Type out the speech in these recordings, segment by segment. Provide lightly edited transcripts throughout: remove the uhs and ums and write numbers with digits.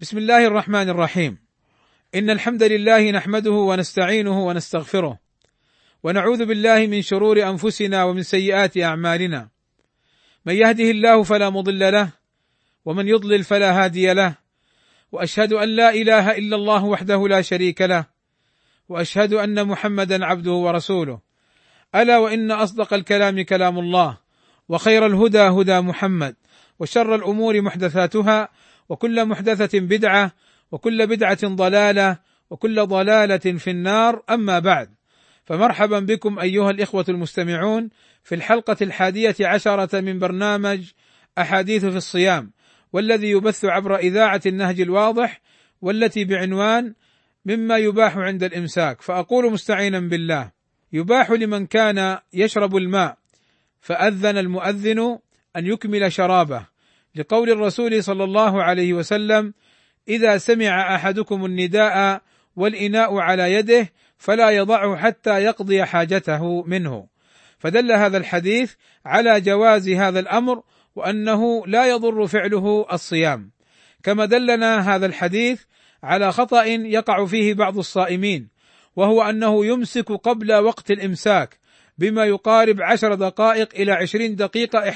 بسم الله الرحمن الرحيم. إن الحمد لله نحمده ونستعينه ونستغفره، ونعوذ بالله من شرور أنفسنا ومن سيئات أعمالنا. من يهده الله فلا مضل له، ومن يضلل فلا هادي له، وأشهد أن لا إله إلا الله وحده لا شريك له، وأشهد أن محمدا عبده ورسوله. ألا وإن أصدق الكلام كلام الله، وخير الهدى هدى محمد، وشر الأمور محدثاتها، وكل محدثة بدعة، وكل بدعة ضلالة، وكل ضلالة في النار. أما بعد، فمرحبا بكم أيها الإخوة المستمعون في الحلقة 11 من برنامج أحاديث في الصيام، والذي يبث عبر إذاعة النهج الواضح، والتي بعنوان مما يباح عند الإمساك. فأقول مستعينا بالله: يباح لمن كان يشرب الماء فأذن المؤذن أن يكمل شرابه، لقول الرسول صلى الله عليه وسلم: إذا سمع أحدكم النداء والإناء على يده فلا يضعه حتى يقضي حاجته منه. فدل هذا الحديث على جواز هذا الأمر، وأنه لا يضر فعله الصيام. كما دلنا هذا الحديث على خطأ يقع فيه بعض الصائمين، وهو أنه يمسك قبل وقت الإمساك بما يقارب 10 دقائق إلى 20 دقيقة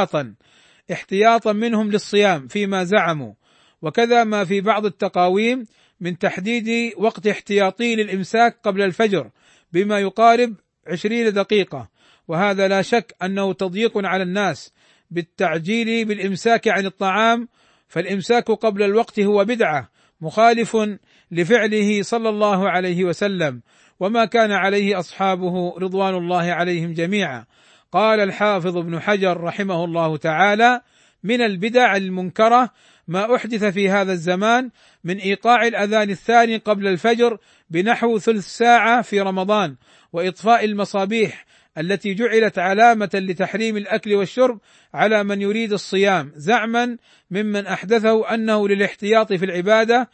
احتياطا منهم للصيام فيما زعموا، وكذا ما في بعض التقاويم من تحديد وقت احتياطي للإمساك قبل الفجر بما يقارب 20 دقيقة، وهذا لا شك أنه تضييق على الناس بالتعجيل بالإمساك عن الطعام. فالإمساك قبل الوقت هو بدعة، مخالف لفعله صلى الله عليه وسلم وما كان عليه أصحابه رضوان الله عليهم جميعا. قال الحافظ ابن حجر رحمه الله تعالى: من البدع المنكرة ما أحدث في هذا الزمان من إيقاع الأذان الثاني قبل الفجر بنحو ثلث ساعة في رمضان، وإطفاء المصابيح التي جعلت علامة لتحريم الأكل والشرب على من يريد الصيام، زعما ممن أحدثه أنه للاحتياط في العبادة،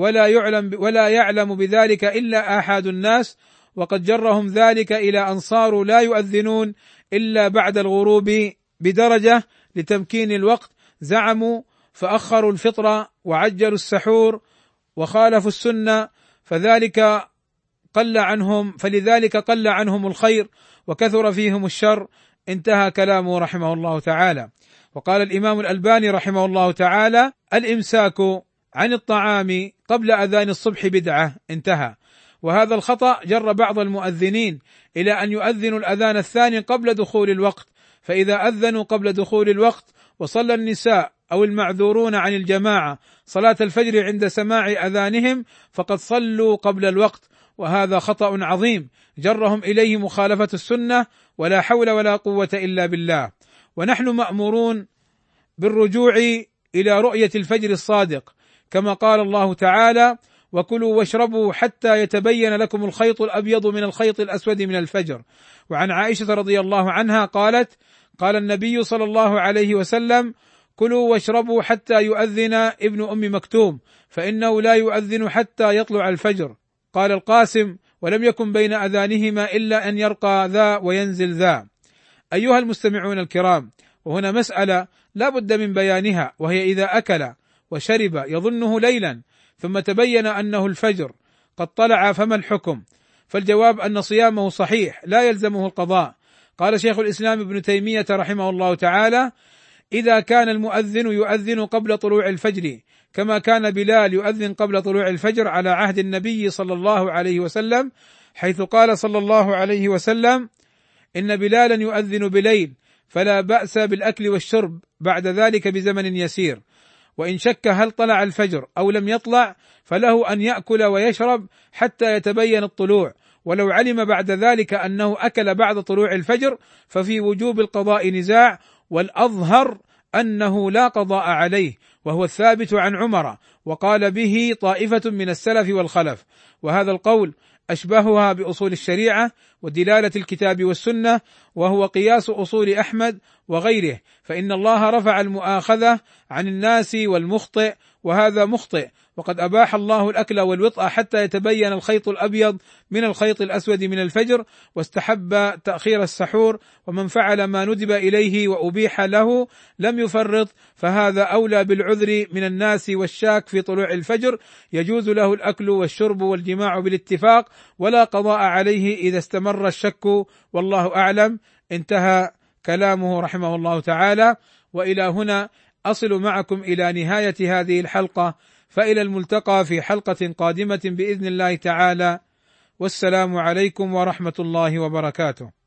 ولا يعلم بذلك إلا آحاد الناس، وقد جرهم ذلك إلى أن صاروا لا يؤذنون إلا بعد الغروب بدرجة لتمكين الوقت، زعموا فأخروا الفطرة وعجلوا السحور وخالفوا السنة، فلذلك قل عنهم الخير وكثر فيهم الشر. انتهى كلامه رحمه الله تعالى. وقال الإمام الألباني رحمه الله تعالى: الإمساك عن الطعام قبل أذان الصبح بدعة. انتهى. وهذا الخطأ جر بعض المؤذنين إلى أن يؤذنوا الأذان الثاني قبل دخول الوقت، فإذا أذنوا قبل دخول الوقت وصلى النساء أو المعذورون عن الجماعة صلاة الفجر عند سماع أذانهم فقد صلوا قبل الوقت، وهذا خطأ عظيم جرهم إليه مخالفة السنة، ولا حول ولا قوة إلا بالله. ونحن مأمورون بالرجوع إلى رؤية الفجر الصادق، كما قال الله تعالى: وكلوا واشربوا حتى يتبين لكم الخيط الأبيض من الخيط الأسود من الفجر. وعن عائشة رضي الله عنها قالت: قال النبي صلى الله عليه وسلم: كلوا واشربوا حتى يؤذن ابن أم مكتوم، فإنه لا يؤذن حتى يطلع الفجر. قال القاسم: ولم يكن بين أذانهما إلا أن يرقى ذا وينزل ذا. أيها المستمعون الكرام، وهنا مسألة لا بد من بيانها، وهي إذا أكل وشرب يظنه ليلا ثم تبين أنه الفجر قد طلع فما الحكم؟ فالجواب أن صيامه صحيح لا يلزمه القضاء. قال شيخ الإسلام ابن تيمية رحمه الله تعالى: إذا كان المؤذن يؤذن قبل طلوع الفجر كما كان بلال يؤذن قبل طلوع الفجر على عهد النبي صلى الله عليه وسلم، حيث قال صلى الله عليه وسلم: إن بلالا يؤذن بليل فلا بأس بالأكل والشرب بعد ذلك بزمن يسير، وإن شك هل طلع الفجر أو لم يطلع فله أن يأكل ويشرب حتى يتبين الطلوع، ولو علم بعد ذلك أنه أكل بعد طلوع الفجر ففي وجوب القضاء نزاع، والأظهر أنه لا قضاء عليه، وهو الثابت عن عمر، وقال به طائفة من السلف والخلف. وهذا القول أشبهها بأصول الشريعة ودلالة الكتاب والسنة، وهو قياس أصول أحمد وغيره، فإن الله رفع المؤاخذة عن الناس والمخطئ وهذا مخطئ، وقد أباح الله الأكل والوطأ حتى يتبين الخيط الأبيض من الخيط الأسود من الفجر، واستحب تأخير السحور، ومن فعل ما ندب إليه وأبيح له لم يفرط، فهذا أولى بالعذر من الناس والشاك في طلوع الفجر، يجوز له الأكل والشرب والجماع بالاتفاق، ولا قضاء عليه إذا استمر الشك، والله أعلم. انتهى كلامه رحمه الله تعالى. وإلى هنا أصل معكم إلى نهاية هذه الحلقة، فإلى الملتقى في حلقة قادمة بإذن الله تعالى، والسلام عليكم ورحمة الله وبركاته.